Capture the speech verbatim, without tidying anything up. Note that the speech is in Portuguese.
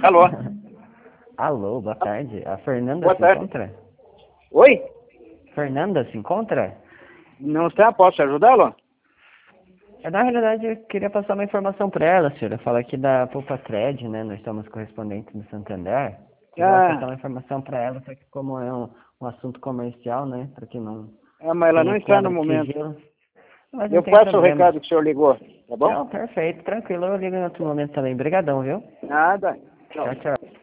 Alô? Alô, boa tarde. A Fernanda Boa se tarde. encontra? Oi? Fernanda se encontra? Não está? Posso ajudá-lo? É, Na realidade, eu queria passar uma informação para ela, senhora. Fala aqui da Poupa Cred, né? Nós somos correspondentes do Santander. Queria Ah, passar uma informação para ela, só que como é um, um assunto comercial, né? Para que não ah, mas ela não tenha está no quebra de momento. sigilo. Mas não Eu tem passo o problema. recado que o senhor ligou, tá bom? Não, perfeito, tranquilo. Eu ligo em outro momento também. Obrigadão, viu? Nada. Tchau. Tchau, tchau.